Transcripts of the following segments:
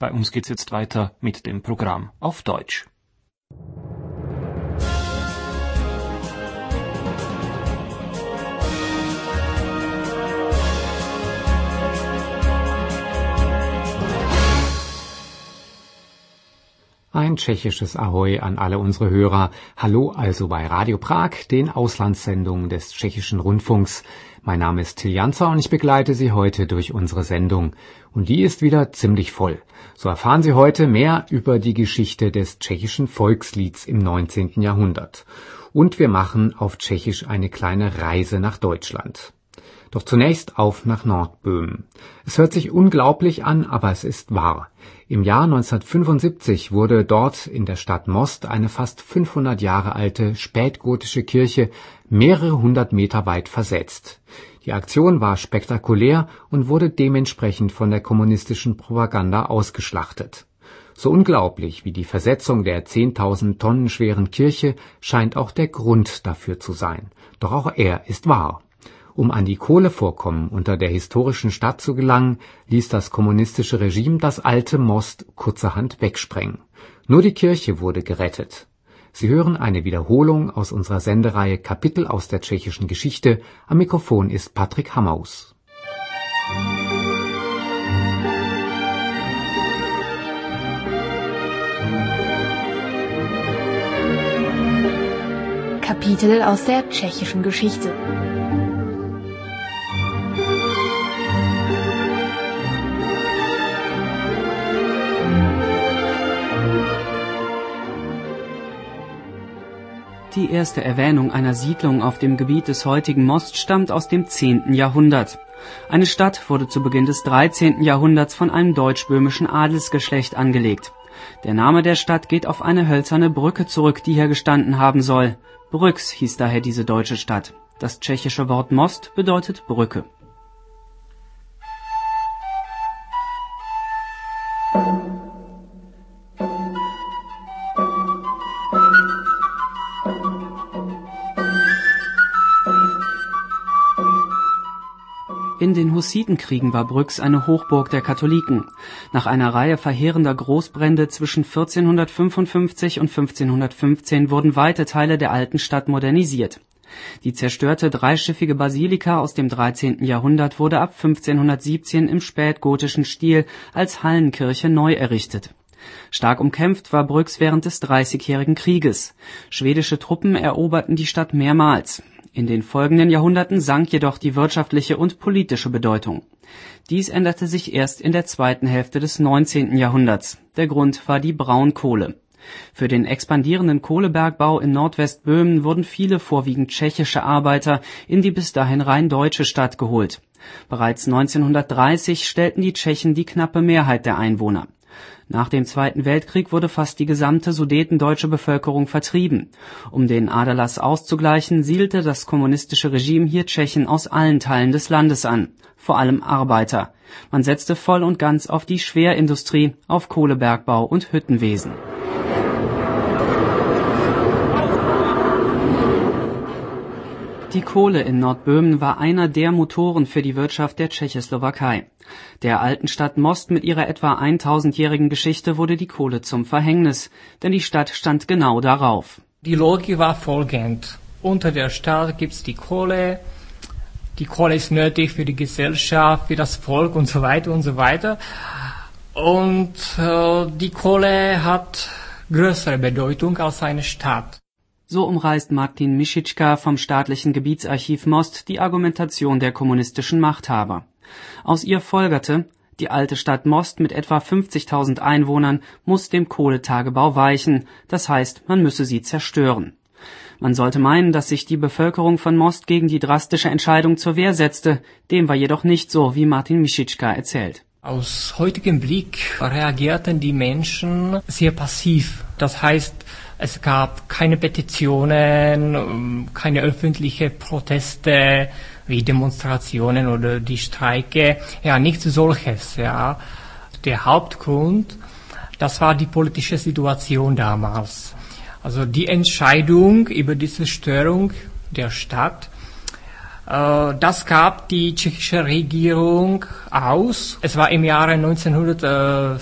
Bei uns geht's jetzt weiter mit dem Programm auf Deutsch. Ein tschechisches Ahoi an alle unsere Hörer. Hallo also bei Radio Prag, den Auslandssendungen des tschechischen Rundfunks. Mein Name ist Till Janzer und ich begleite Sie heute durch unsere Sendung. Und die ist wieder ziemlich voll. So erfahren Sie heute mehr über die Geschichte des tschechischen Volkslieds im 19. Jahrhundert. Und wir machen auf Tschechisch eine kleine Reise nach Deutschland. Doch zunächst auf nach Nordböhmen. Es hört sich unglaublich an, aber es ist wahr. Im Jahr 1975 wurde dort in der Stadt Most eine fast 500 Jahre alte spätgotische Kirche mehrere hundert Meter weit versetzt. Die Aktion war spektakulär und wurde dementsprechend von der kommunistischen Propaganda ausgeschlachtet. So unglaublich wie die Versetzung der 10.000 Tonnen schweren Kirche scheint auch der Grund dafür zu sein. Doch auch er ist wahr. Um an die Kohlevorkommen unter der historischen Stadt zu gelangen, ließ das kommunistische Regime das alte Most kurzerhand wegsprengen. Nur die Kirche wurde gerettet. Sie hören eine Wiederholung aus unserer Sendereihe Kapitel aus der tschechischen Geschichte. Am Mikrofon ist Patrick Hammaus. Kapitel aus der tschechischen Geschichte. Die erste Erwähnung einer Siedlung auf dem Gebiet des heutigen Most stammt aus dem 10. Jahrhundert. Eine Stadt wurde zu Beginn des 13. Jahrhunderts von einem deutsch-böhmischen Adelsgeschlecht angelegt. Der Name der Stadt geht auf eine hölzerne Brücke zurück, die hier gestanden haben soll. Brüx hieß daher diese deutsche Stadt. Das tschechische Wort Most bedeutet Brücke. In den Hussitenkriegen war Brüx eine Hochburg der Katholiken. Nach einer Reihe verheerender Großbrände zwischen 1455 und 1515 wurden weite Teile der alten Stadt modernisiert. Die zerstörte dreischiffige Basilika aus dem 13. Jahrhundert wurde ab 1517 im spätgotischen Stil als Hallenkirche neu errichtet. Stark umkämpft war Brüx während des Dreißigjährigen Krieges. Schwedische Truppen eroberten die Stadt mehrmals. In den folgenden Jahrhunderten sank jedoch die wirtschaftliche und politische Bedeutung. Dies änderte sich erst in der zweiten Hälfte des 19. Jahrhunderts. Der Grund war die Braunkohle. Für den expandierenden Kohlebergbau in Nordwestböhmen wurden viele vorwiegend tschechische Arbeiter in die bis dahin rein deutsche Stadt geholt. Bereits 1930 stellten die Tschechen die knappe Mehrheit der Einwohner. Nach dem Zweiten Weltkrieg wurde fast die gesamte sudetendeutsche Bevölkerung vertrieben. Um den Aderlass auszugleichen, siedelte das kommunistische Regime hier Tschechen aus allen Teilen des Landes an, vor allem Arbeiter. Man setzte voll und ganz auf die Schwerindustrie, auf Kohlebergbau und Hüttenwesen. Die Kohle in Nordböhmen war einer der Motoren für die Wirtschaft der Tschechoslowakei. Der alten Stadt Most mit ihrer etwa 1000-jährigen Geschichte wurde die Kohle zum Verhängnis, denn die Stadt stand genau darauf. Die Logik war folgend. Unter der Stadt gibt's die Kohle. Die Kohle ist nötig für die Gesellschaft, für das Volk und so weiter und so weiter. Und die Kohle hat größere Bedeutung als eine Stadt. So umreißt Martin Mischitschka vom staatlichen Gebietsarchiv Most die Argumentation der kommunistischen Machthaber. Aus ihr folgerte, die alte Stadt Most mit etwa 50.000 Einwohnern muss dem Kohletagebau weichen, das heißt, man müsse sie zerstören. Man sollte meinen, dass sich die Bevölkerung von Most gegen die drastische Entscheidung zur Wehr setzte, dem war jedoch nicht so, wie Martin Mischitschka erzählt. Aus heutigem Blick reagierten die Menschen sehr passiv. Das heißt, es gab keine Petitionen, keine öffentlichen Proteste wie Demonstrationen oder die Streike. Ja, nichts solches. Ja. Der Hauptgrund, das war die politische Situation damals. Also die Entscheidung über die Zerstörung der Stadt, das gab die tschechische Regierung aus. Es war im Jahre 1924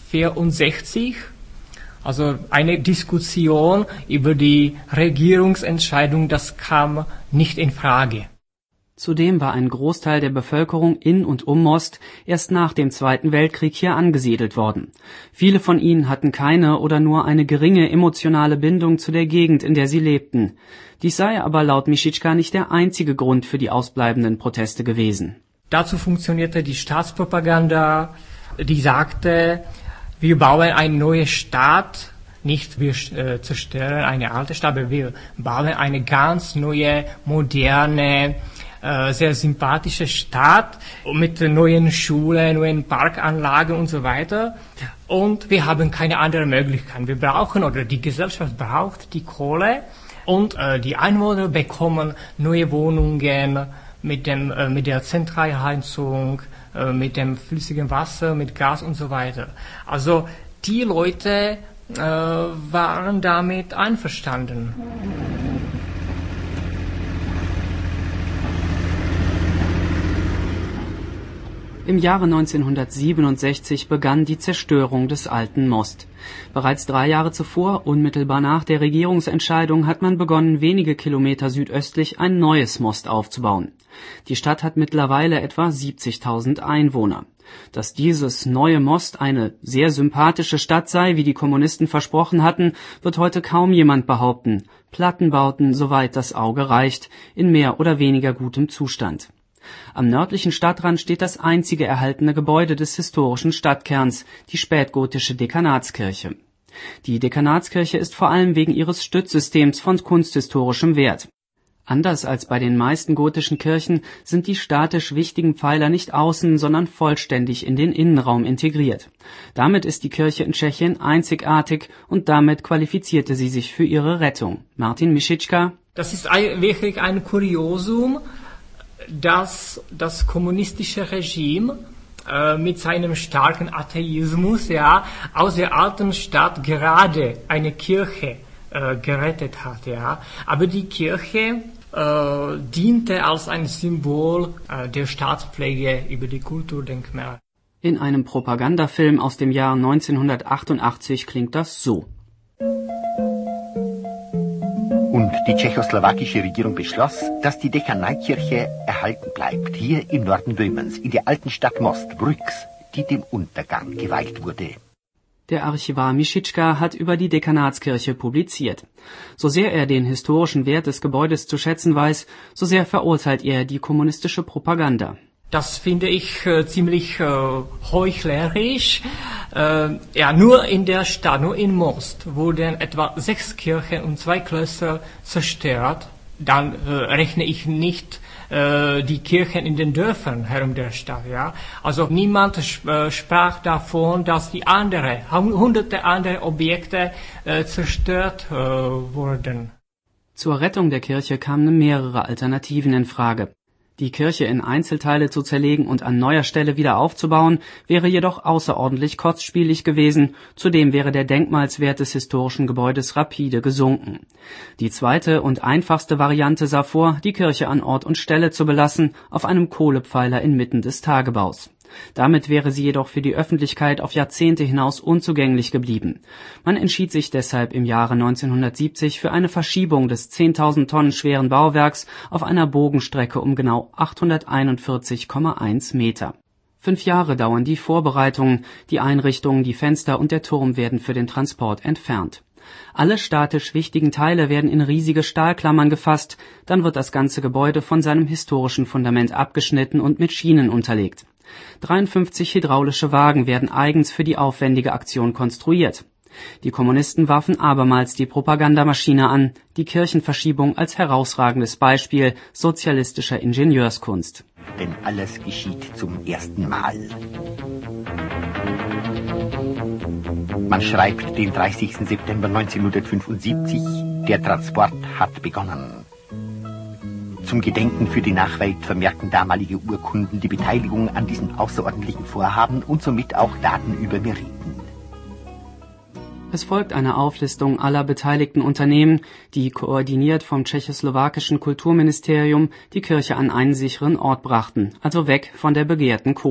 1964. Also eine Diskussion über die Regierungsentscheidung, das kam nicht in Frage. Zudem war ein Großteil der Bevölkerung in und um Most erst nach dem Zweiten Weltkrieg hier angesiedelt worden. Viele von ihnen hatten keine oder nur eine geringe emotionale Bindung zu der Gegend, in der sie lebten. Dies sei aber laut Mischitschka nicht der einzige Grund für die ausbleibenden Proteste gewesen. Dazu funktionierte die Staatspropaganda, die sagte, wir bauen eine neue Stadt, nicht wir zerstören eine alte Stadt, aber wir bauen eine ganz neue, moderne, sehr sympathische Stadt mit neuen Schulen, neuen Parkanlagen und so weiter. Und wir haben keine andere Möglichkeit. Wir brauchen, oder die Gesellschaft braucht die Kohle und die Einwohner bekommen neue Wohnungen mit der Zentralheizung, mit dem flüssigen Wasser, mit Gas und so weiter. Also die Leute waren damit einverstanden. Im Jahre 1967 begann die Zerstörung des alten Most. Bereits 3 Jahre zuvor, unmittelbar nach der Regierungsentscheidung, hat man begonnen, wenige Kilometer südöstlich ein neues Most aufzubauen. Die Stadt hat mittlerweile etwa 70.000 Einwohner. Dass dieses neue Most eine sehr sympathische Stadt sei, wie die Kommunisten versprochen hatten, wird heute kaum jemand behaupten. Plattenbauten, soweit das Auge reicht, in mehr oder weniger gutem Zustand. Am nördlichen Stadtrand steht das einzige erhaltene Gebäude des historischen Stadtkerns, die spätgotische Dekanatskirche. Die Dekanatskirche ist vor allem wegen ihres Stützsystems von kunsthistorischem Wert. Anders als bei den meisten gotischen Kirchen sind die statisch wichtigen Pfeiler nicht außen, sondern vollständig in den Innenraum integriert. Damit ist die Kirche in Tschechien einzigartig und damit qualifizierte sie sich für ihre Rettung. Martin Mischitschka: Das ist wirklich ein Kuriosum, dass das kommunistische Regime mit seinem starken Atheismus aus der alten Stadt gerade eine Kirche gerettet hat. Aber die Kirche diente als ein Symbol der Staatspflege über die Kulturdenkmäler. In einem Propagandafilm aus dem Jahr 1988 klingt das so. Und die tschechoslowakische Regierung beschloss, dass die Dekanatskirche erhalten bleibt, hier im Norden Böhmens, in der alten Stadt Most, Brüx, die dem Untergang geweiht wurde. Der Archivar Mischitschka hat über die Dekanatskirche publiziert. So sehr er den historischen Wert des Gebäudes zu schätzen weiß, so sehr verurteilt er die kommunistische Propaganda. Das finde ich ziemlich heuchlerisch. Nur in der Stadt, nur in Most, wurden etwa 6 Kirchen und 2 Klöster zerstört. Dann rechne ich nicht die Kirchen in den Dörfern herum der Stadt. Also niemand sprach davon, dass die hunderte andere Objekte zerstört wurden. Zur Rettung der Kirche kamen mehrere Alternativen in Frage. Die Kirche in Einzelteile zu zerlegen und an neuer Stelle wieder aufzubauen, wäre jedoch außerordentlich kostspielig gewesen, zudem wäre der Denkmalswert des historischen Gebäudes rapide gesunken. Die zweite und einfachste Variante sah vor, die Kirche an Ort und Stelle zu belassen, auf einem Kohlepfeiler inmitten des Tagebaus. Damit wäre sie jedoch für die Öffentlichkeit auf Jahrzehnte hinaus unzugänglich geblieben. Man entschied sich deshalb im Jahre 1970 für eine Verschiebung des 10.000 Tonnen schweren Bauwerks auf einer Bogenstrecke um genau 841,1 Meter. 5 Jahre dauern die Vorbereitungen, die Einrichtungen, die Fenster und der Turm werden für den Transport entfernt. Alle statisch wichtigen Teile werden in riesige Stahlklammern gefasst, dann wird das ganze Gebäude von seinem historischen Fundament abgeschnitten und mit Schienen unterlegt. 53 hydraulische Wagen werden eigens für die aufwendige Aktion konstruiert. Die Kommunisten warfen abermals die Propagandamaschine an, die Kirchenverschiebung als herausragendes Beispiel sozialistischer Ingenieurskunst. Denn alles geschieht zum ersten Mal. Man schreibt den 30. September 1975, der Transport hat begonnen. Zum Gedenken für die Nachwelt vermerken damalige Urkunden die Beteiligung an diesem außerordentlichen Vorhaben und somit auch Daten über Meriten. Es folgt eine Auflistung aller beteiligten Unternehmen, die koordiniert vom tschechoslowakischen Kulturministerium die Kirche an einen sicheren Ort brachten, also weg von der begehrten Kohle.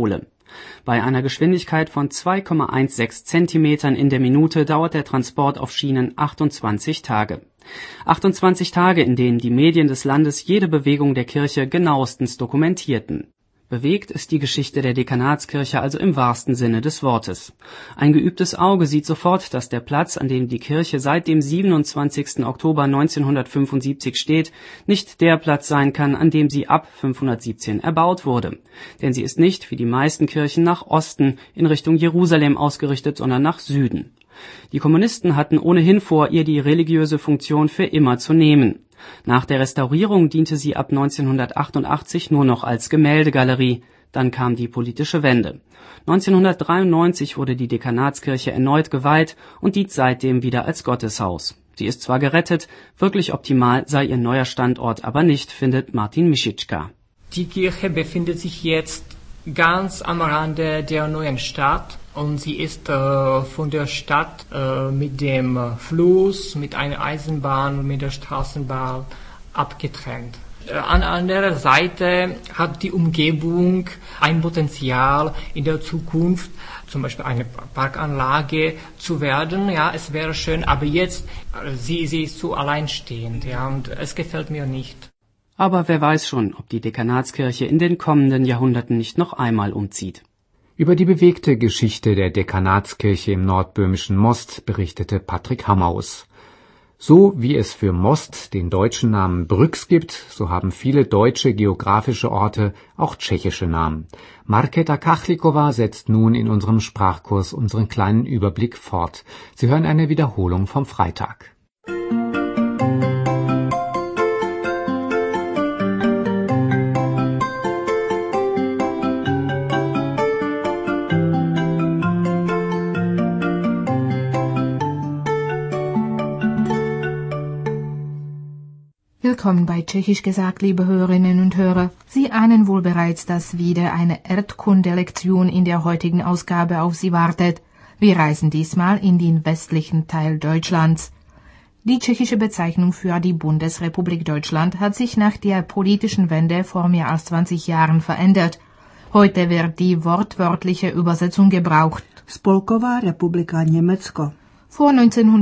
Bei einer Geschwindigkeit von 2,16 Zentimetern in der Minute dauert der Transport auf Schienen 28 Tage. 28 Tage, in denen die Medien des Landes jede Bewegung der Kirche genauestens dokumentierten. Bewegt ist die Geschichte der Dekanatskirche also im wahrsten Sinne des Wortes. Ein geübtes Auge sieht sofort, dass der Platz, an dem die Kirche seit dem 27. Oktober 1975 steht, nicht der Platz sein kann, an dem sie ab 517 erbaut wurde. Denn sie ist nicht, wie die meisten Kirchen, nach Osten in Richtung Jerusalem ausgerichtet, sondern nach Süden. Die Kommunisten hatten ohnehin vor, ihr die religiöse Funktion für immer zu nehmen. Nach der Restaurierung diente sie ab 1988 nur noch als Gemäldegalerie. Dann kam die politische Wende. 1993 wurde die Dekanatskirche erneut geweiht und dient seitdem wieder als Gotteshaus. Sie ist zwar gerettet, wirklich optimal sei ihr neuer Standort aber nicht, findet Martin Mischitschka. Die Kirche befindet sich jetzt ganz am Rande der neuen Stadt und sie ist von der Stadt mit dem Fluss, mit einer Eisenbahn und mit der Straßenbahn abgetrennt. An anderer Seite hat die Umgebung ein Potenzial in der Zukunft, zum Beispiel eine Parkanlage zu werden. Ja, es wäre schön, aber jetzt, sie ist so alleinstehend, ja, und es gefällt mir nicht. Aber wer weiß schon, ob die Dekanatskirche in den kommenden Jahrhunderten nicht noch einmal umzieht. Über die bewegte Geschichte der Dekanatskirche im nordböhmischen Most berichtete Patrick Hammaus. So wie es für Most den deutschen Namen Brüx gibt, so haben viele deutsche geografische Orte auch tschechische Namen. Markéta Kachlikova setzt nun in unserem Sprachkurs unseren kleinen Überblick fort. Sie hören eine Wiederholung vom Freitag. Willkommen bei Tschechisch gesagt, liebe Hörerinnen und Hörer. Sie ahnen wohl bereits, dass wieder eine Erdkundelektion in der heutigen Ausgabe auf Sie wartet. Wir reisen diesmal in den westlichen Teil Deutschlands. Die tschechische Bezeichnung für die Bundesrepublik Deutschland hat sich nach der politischen Wende vor mehr als 20 Jahren verändert. Heute wird die wortwörtliche Übersetzung gebraucht. Spolková republika Německo. Vor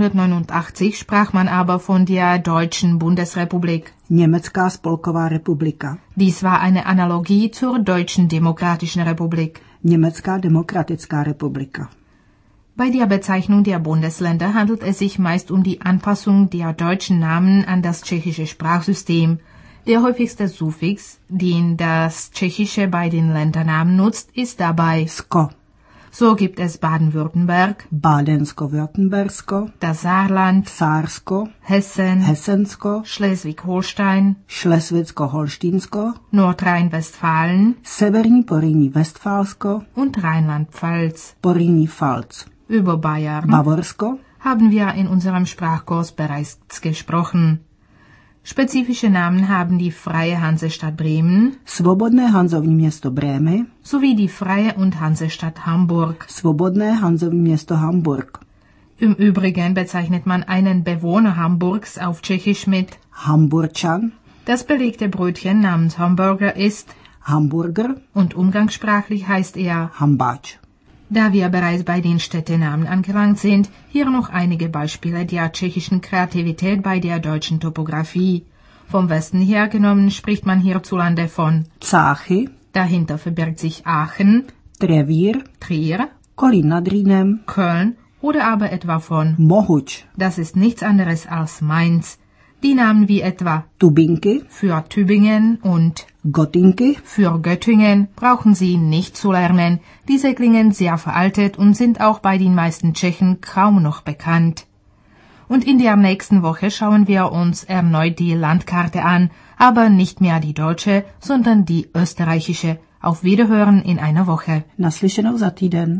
1989 sprach man aber von der Deutschen Bundesrepublik. Německá spolková republika. Dies war eine Analogie zur Deutschen Demokratischen Republik. Německá demokratická republika. Bei der Bezeichnung der Bundesländer handelt es sich meist um die Anpassung der deutschen Namen an das tschechische Sprachsystem. Der häufigste Suffix, den das Tschechische bei den Ländernamen nutzt, ist dabei Sko. So gibt es Baden-Württemberg, Bádensko-Württembersko, das Saarland, Sársko, Hessen, Hessensko, Schleswig-Holstein, Schleswicko-Holštínsko, Nordrhein-Westfalen, Severní Porýní Westfálsko, und Rheinland-Pfalz. Porýní Pfalz, Über Bayern Bavorsko, haben wir in unserem Sprachkurs bereits gesprochen. Spezifische Namen haben die Freie Hansestadt Bremen, Svobodné Hanzovní město Brémy, sowie die Freie und Hansestadt Hamburg. Svobodné Hanzovní město Hamburg. Im Übrigen bezeichnet man einen Bewohner Hamburgs auf Tschechisch mit Hamburčan, das belegte Brötchen namens Hamburger ist Hamburger, und umgangssprachlich heißt er. Hambáč. Da wir bereits bei den Städtenamen angelangt sind, hier noch einige Beispiele der tschechischen Kreativität bei der deutschen Topographie. Vom Westen her genommen spricht man hierzulande von Cáchy, dahinter verbirgt sich Aachen, Trevír, Trier, Kolín nad Rýnem, Köln oder aber etwa von Mohuč, das ist nichts anderes als Mainz. Die Namen wie etwa Tubinky, für Tübingen und Gottinky, für Göttingen brauchen Sie nicht zu lernen. Diese klingen sehr veraltet und sind auch bei den meisten Tschechen kaum noch bekannt. Und in der nächsten Woche schauen wir uns erneut die Landkarte an, aber nicht mehr die deutsche, sondern die österreichische. Auf Wiederhören in einer Woche. Naslyšenou za týden.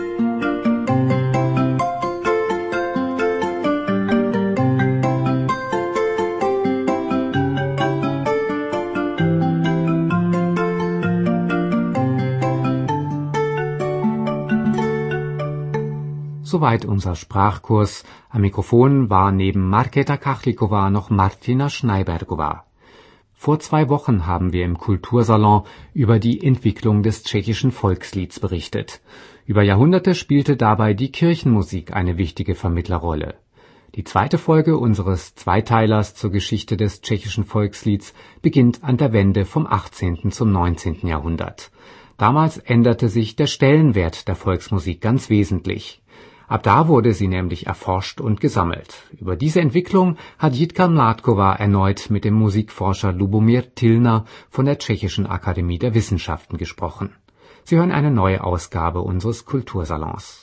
Soweit unser Sprachkurs. Am Mikrofon war neben Markéta Kachlikova noch Martina Schneibergova. Vor 2 Wochen haben wir im Kultursalon über die Entwicklung des tschechischen Volkslieds berichtet. Über Jahrhunderte spielte dabei die Kirchenmusik eine wichtige Vermittlerrolle. Die zweite Folge unseres Zweiteilers zur Geschichte des tschechischen Volkslieds beginnt an der Wende vom 18. zum 19. Jahrhundert. Damals änderte sich der Stellenwert der Volksmusik ganz wesentlich. Ab da wurde sie nämlich erforscht und gesammelt. Über diese Entwicklung hat Jitka Mládková erneut mit dem Musikforscher Lubomír Tilner von der Tschechischen Akademie der Wissenschaften gesprochen. Sie hören eine neue Ausgabe unseres Kultursalons.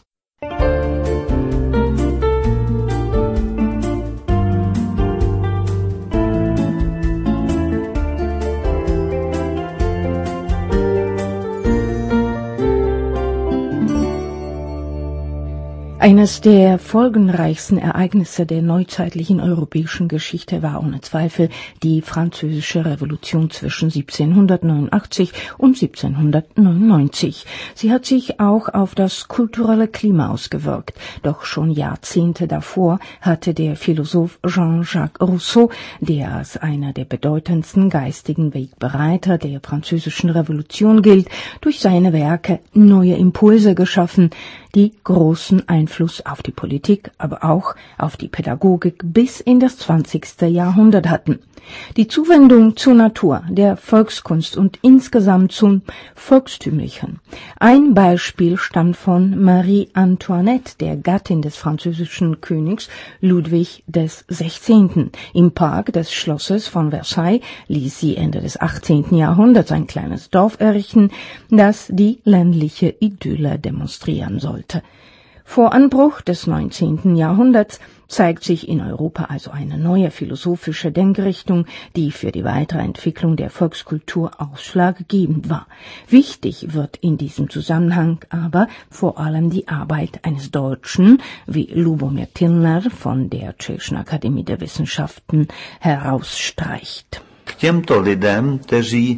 Eines der folgenreichsten Ereignisse der neuzeitlichen europäischen Geschichte war ohne Zweifel die Französische Revolution zwischen 1789 und 1799. Sie hat sich auch auf das kulturelle Klima ausgewirkt. Doch schon Jahrzehnte davor hatte der Philosoph Jean-Jacques Rousseau, der als einer der bedeutendsten geistigen Wegbereiter der Französischen Revolution gilt, durch seine Werke neue Impulse geschaffen, die großen Einfluss auf die Politik, aber auch auf die Pädagogik bis in das 20. Jahrhundert hatten. Die Zuwendung zur Natur, der Volkskunst und insgesamt zum Volkstümlichen. Ein Beispiel stammt von Marie Antoinette, der Gattin des französischen Königs Ludwig XVI. Im Park des Schlosses von Versailles ließ sie Ende des 18. Jahrhunderts ein kleines Dorf errichten, das die ländliche Idylle demonstrieren sollte. Vor Anbruch des 19. Jahrhunderts zeigt sich in Europa also eine neue philosophische Denkrichtung, die für die weitere Entwicklung der Volkskultur ausschlaggebend war. Wichtig wird in diesem Zusammenhang aber vor allem die Arbeit eines Deutschen wie Lubomír Tilner von der Tschechischen Akademie der Wissenschaften herausstreicht. K těmto lidem, kteří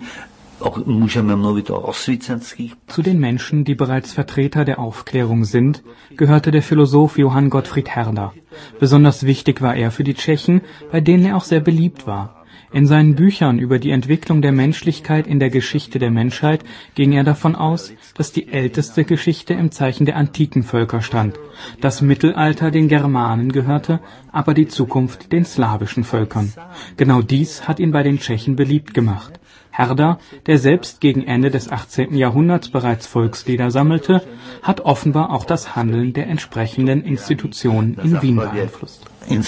Zu den Menschen, die bereits Vertreter der Aufklärung sind, gehörte der Philosoph Johann Gottfried Herder. Besonders wichtig war er für die Tschechen, bei denen er auch sehr beliebt war. In seinen Büchern über die Entwicklung der Menschlichkeit in der Geschichte der Menschheit ging er davon aus, dass die älteste Geschichte im Zeichen der antiken Völker stand, das Mittelalter den Germanen gehörte, aber die Zukunft den slawischen Völkern. Genau dies hat ihn bei den Tschechen beliebt gemacht. Herder, der selbst gegen Ende des 18. Jahrhunderts bereits Volkslieder sammelte, hat offenbar auch das Handeln der entsprechenden Institutionen in Wien beeinflusst.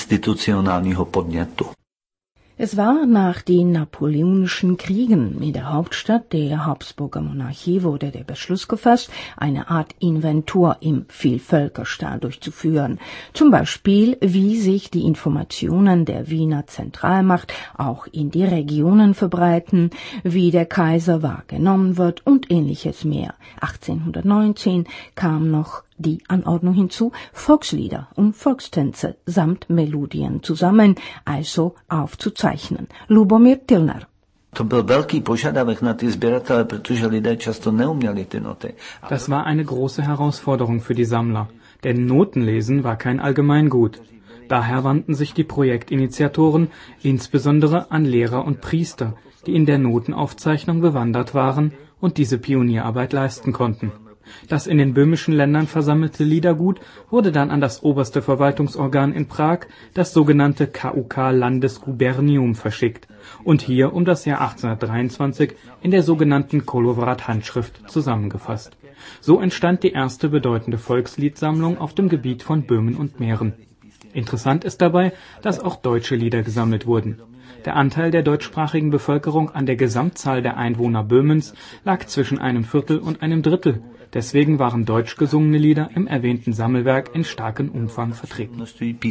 Es war nach den Napoleonischen Kriegen in der Hauptstadt der Habsburger Monarchie wurde der Beschluss gefasst, eine Art Inventur im Vielvölkerstaat durchzuführen. Zum Beispiel, wie sich die Informationen der Wiener Zentralmacht auch in die Regionen verbreiten, wie der Kaiser wahrgenommen wird und ähnliches mehr. 1819 kam noch die Anordnung hinzu, Volkslieder und Volkstänze samt Melodien zusammen, also aufzuzeichnen. Lubomír Tilner. Das war eine große Herausforderung für die Sammler, denn Notenlesen war kein Allgemeingut. Daher wandten sich die Projektinitiatoren insbesondere an Lehrer und Priester, die in der Notenaufzeichnung bewandert waren und diese Pionierarbeit leisten konnten. Das in den böhmischen Ländern versammelte Liedergut wurde dann an das oberste Verwaltungsorgan in Prag, das sogenannte KUK-Landesgubernium, verschickt und hier um das Jahr 1823 in der sogenannten Kolowrat-Handschrift zusammengefasst. So entstand die erste bedeutende Volksliedsammlung auf dem Gebiet von Böhmen und Mähren. Interessant ist dabei, dass auch deutsche Lieder gesammelt wurden. Der Anteil der deutschsprachigen Bevölkerung an der Gesamtzahl der Einwohner Böhmens lag zwischen 1/4 und 1/3. Deswegen waren deutsch gesungene Lieder im erwähnten Sammelwerk in starkem Umfang vertreten.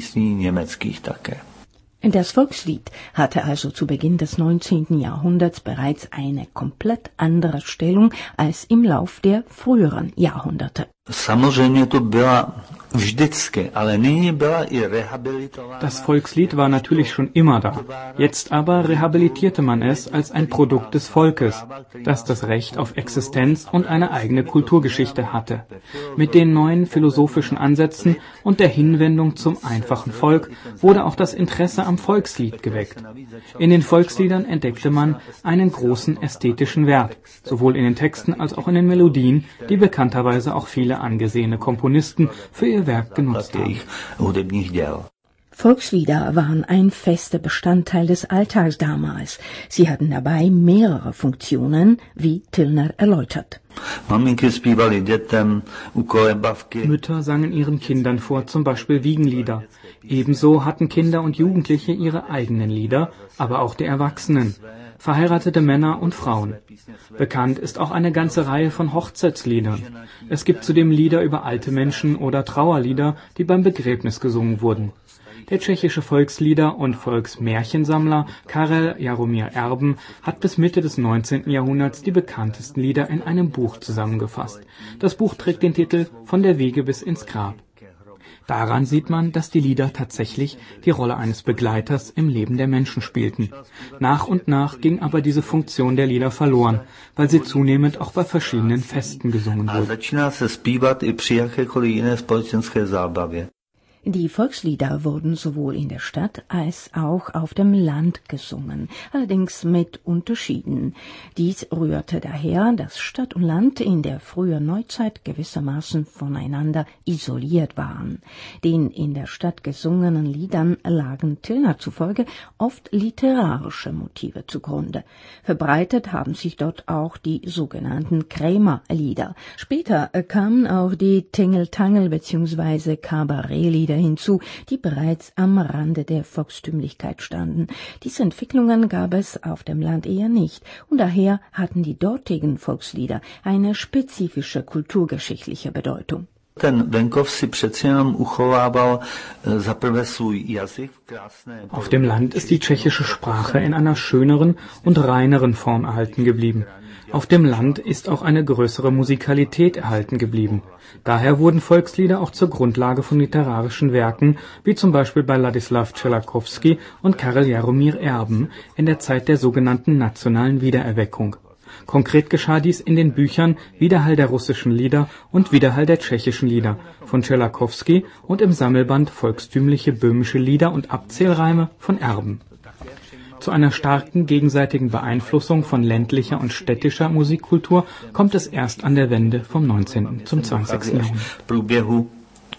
Das Volkslied hatte also zu Beginn des 19. Jahrhunderts bereits eine komplett andere Stellung als im Lauf der früheren Jahrhunderte. Das Volkslied war natürlich schon immer da. Jetzt aber rehabilitierte man es als ein Produkt des Volkes, das das Recht auf Existenz und eine eigene Kulturgeschichte hatte. Mit den neuen philosophischen Ansätzen und der Hinwendung zum einfachen Volk wurde auch das Interesse am Volkslied geweckt. In den Volksliedern entdeckte man einen großen ästhetischen Wert, sowohl in den Texten als auch in den Melodien, die bekannterweise auch viele angesehene Komponisten für ihr Werk genutzt haben. Volkslieder waren ein fester Bestandteil des Alltags damals. Sie hatten dabei mehrere Funktionen, wie Tillner erläutert. Mütter sangen ihren Kindern vor, zum Beispiel Wiegenlieder. Ebenso hatten Kinder und Jugendliche ihre eigenen Lieder, aber auch die Erwachsenen, verheiratete Männer und Frauen. Bekannt ist auch eine ganze Reihe von Hochzeitsliedern. Es gibt zudem Lieder über alte Menschen oder Trauerlieder, die beim Begräbnis gesungen wurden. Der tschechische Volkslieder- und Volksmärchensammler Karel Jaromír Erben hat bis Mitte des 19. Jahrhunderts die bekanntesten Lieder in einem Buch zusammengefasst. Das Buch trägt den Titel »Von der Wiege bis ins Grab«. Daran sieht man, dass die Lieder tatsächlich die Rolle eines Begleiters im Leben der Menschen spielten. Nach und nach ging aber diese Funktion der Lieder verloren, weil sie zunehmend auch bei verschiedenen Festen gesungen wurden. Die Volkslieder wurden sowohl in der Stadt als auch auf dem Land gesungen, allerdings mit Unterschieden. Dies rührte daher, dass Stadt und Land in der frühen Neuzeit gewissermaßen voneinander isoliert waren. Den in der Stadt gesungenen Liedern lagen Tillner zufolge oft literarische Motive zugrunde. Verbreitet haben sich dort auch die sogenannten Krämerlieder. Später kamen auch die Tingeltangel- bzw. Kabarettlieder hinzu, die bereits am Rande der Volkstümlichkeit standen. Diese Entwicklungen gab es auf dem Land eher nicht, und daher hatten die dortigen Volkslieder eine spezifische kulturgeschichtliche Bedeutung. Auf dem Land ist die tschechische Sprache in einer schöneren und reineren Form erhalten geblieben. Auf dem Land ist auch eine größere Musikalität erhalten geblieben. Daher wurden Volkslieder auch zur Grundlage von literarischen Werken, wie zum Beispiel bei Ladislav Tschelakowski und Karel Jaromír Erben in der Zeit der sogenannten nationalen Wiedererweckung. Konkret geschah dies in den Büchern Widerhall der russischen Lieder und Widerhall der tschechischen Lieder von Tschelakowski und im Sammelband Volkstümliche böhmische Lieder und Abzählreime von Erben. Zu einer starken gegenseitigen Beeinflussung von ländlicher und städtischer Musikkultur kommt es erst an der Wende vom 19. zum 20. Jahrhundert.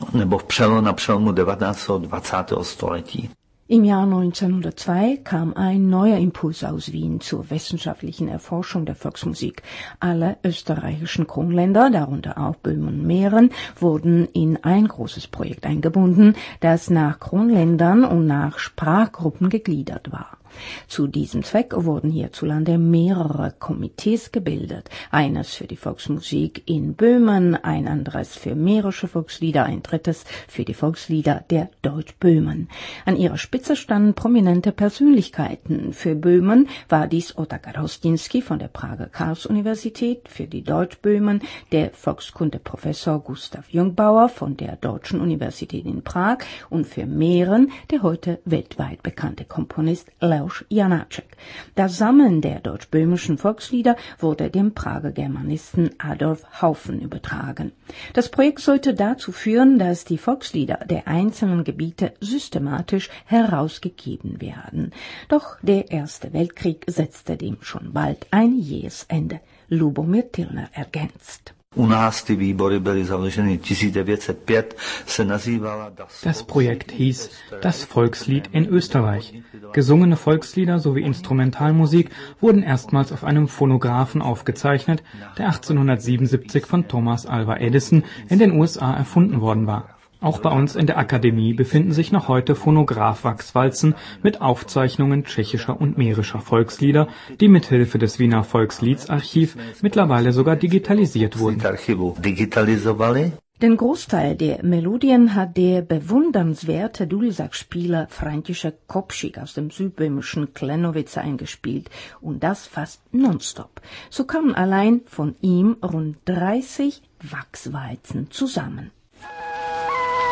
Im Jahr 1902 kam ein neuer Impuls aus Wien zur wissenschaftlichen Erforschung der Volksmusik. Alle österreichischen Kronländer, darunter auch Böhmen und Mähren, wurden in ein großes Projekt eingebunden, das nach Kronländern und nach Sprachgruppen gegliedert war. Zu diesem Zweck wurden hierzulande mehrere Komitees gebildet. Eines für die Volksmusik in Böhmen, ein anderes für mährische Volkslieder, ein drittes für die Volkslieder der Deutschböhmen. An ihrer Spitze standen prominente Persönlichkeiten. Für Böhmen war dies Otakar Hostinski von der Prager Karls-Universität, für die Deutschböhmen der Volkskundeprofessor Gustav Jungbauer von der Deutschen Universität in Prag und für Mähren der heute weltweit bekannte Komponist Leoš Janáček. Das Sammeln der deutsch-böhmischen Volkslieder wurde dem Prager Germanisten Adolf Haufen übertragen. Das Projekt sollte dazu führen, dass die Volkslieder der einzelnen Gebiete systematisch herausgegeben werden. Doch der Erste Weltkrieg setzte dem schon bald ein jähes Ende. Lubomír Tillner ergänzt. Das Projekt hieß Das Volkslied in Österreich. Gesungene Volkslieder sowie Instrumentalmusik wurden erstmals auf einem Phonographen aufgezeichnet, der 1877 von Thomas Alva Edison in den USA erfunden worden war. Auch bei uns in der Akademie befinden sich noch heute Phonograph-Wachswalzen mit Aufzeichnungen tschechischer und mährischer Volkslieder, die mithilfe des Wiener Volksliederarchiv mittlerweile sogar digitalisiert wurden. Den Großteil der Melodien hat der bewundernswerte Dudelsackspieler František Kopšík aus dem südböhmischen Klenovice eingespielt, und das fast nonstop. So kamen allein von ihm rund 30 Wachswalzen zusammen.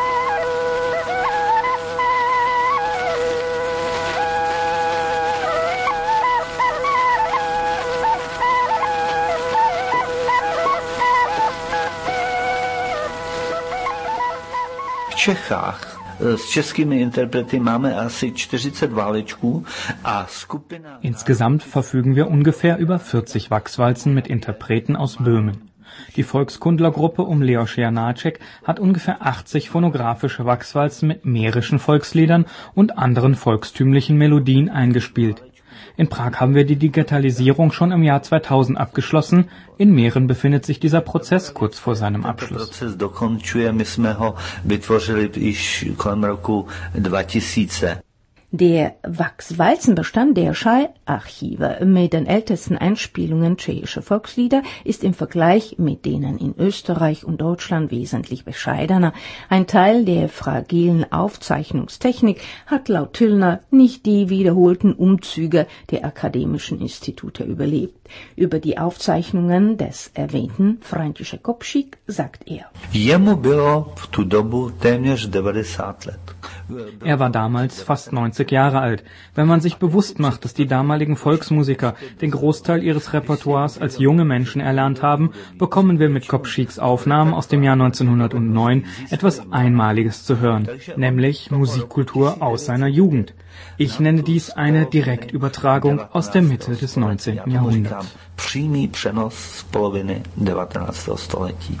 Čechách s českými interprety máme asi 40 válečků a skupina... Insgesamt verfügen wir ungefähr über 40 Wachswalzen mit Interpreten aus Böhmen. Die Volkskundlergruppe um Leos Janáček hat ungefähr 80 phonographische Wachswalzen mit mährischen Volksliedern und anderen volkstümlichen Melodien eingespielt. In Prag haben wir die Digitalisierung schon im Jahr 2000 abgeschlossen. In Mähren befindet sich dieser Prozess kurz vor seinem Abschluss. Proces dokončuje, my jsme ho vytvořili již kolem roku 2000. Der Wachswalzenbestand der Schallarchive mit den ältesten Einspielungen tschechischer Volkslieder ist im Vergleich mit denen in Österreich und Deutschland wesentlich bescheidener. Ein Teil der fragilen Aufzeichnungstechnik hat laut Tillner nicht die wiederholten Umzüge der akademischen Institute überlebt. Über die Aufzeichnungen des erwähnten František Kopšík sagt er. Jemu bylo v tu dobu téměř 90 let. Er war damals fast 90 Jahre alt. Wenn man sich bewusst macht, dass die damaligen Volksmusiker den Großteil ihres Repertoires als junge Menschen erlernt haben, bekommen wir mit Kopšíks Aufnahmen aus dem Jahr 1909 etwas Einmaliges zu hören, nämlich Musikkultur aus seiner Jugend. Ich nenne dies eine Direktübertragung aus der Mitte des 19. Jahrhunderts. Přímý přenos z poloviny 19. století.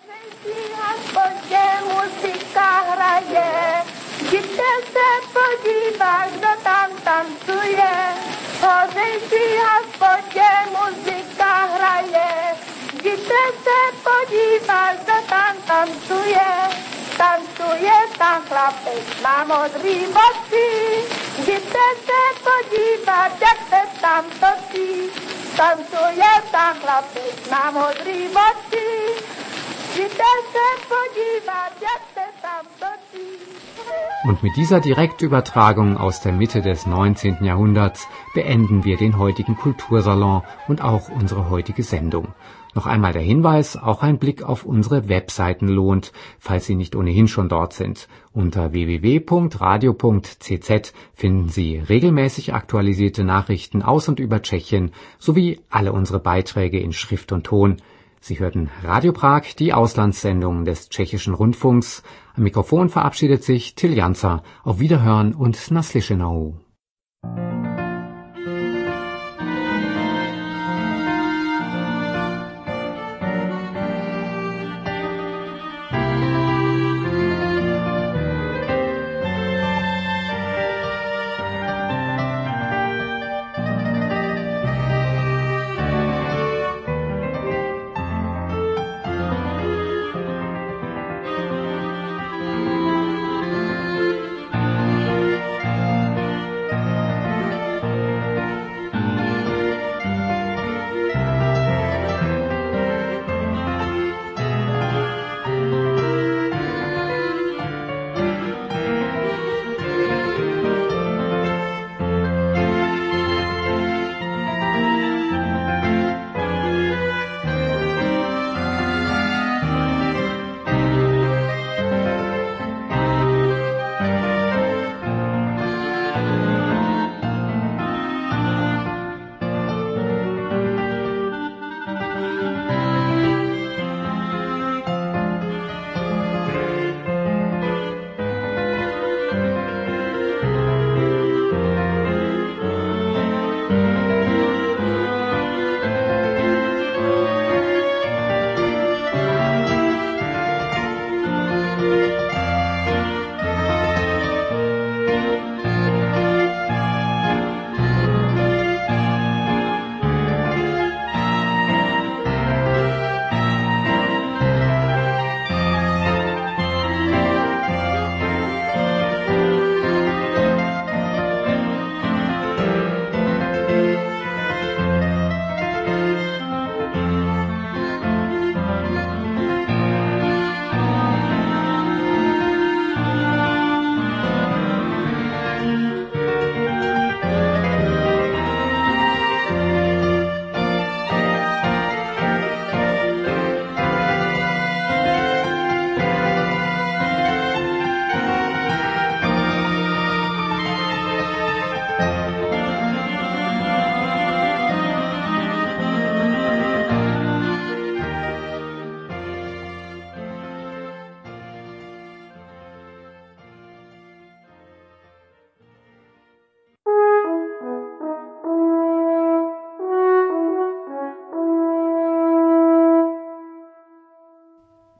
Jděte se podívat, kdo tam tancuje. Hořejší hospodě muzika hraje. Jděte se podívat, kdo tam tancuje. Tancuje tam chlapec na modrý boci. Jděte se podívat, jak se tam točí. Tancuje tam chlapec na modrý boci. Jděte se podívat, jak se tam točí. Und mit dieser Direktübertragung aus der Mitte des 19. Jahrhunderts beenden wir den heutigen Kultursalon und auch unsere heutige Sendung. Noch einmal der Hinweis, auch ein Blick auf unsere Webseiten lohnt, falls Sie nicht ohnehin schon dort sind. Unter www.radio.cz finden Sie regelmäßig aktualisierte Nachrichten aus und über Tschechien sowie alle unsere Beiträge in Schrift und Ton. Sie hörten Radio Prag, die Auslandssendung des Tschechischen Rundfunks. Am Mikrofon verabschiedet sich Till Janzer. Auf Wiederhören und Naslyšenou.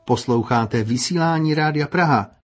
Posloucháte vysílání Rádia Praha.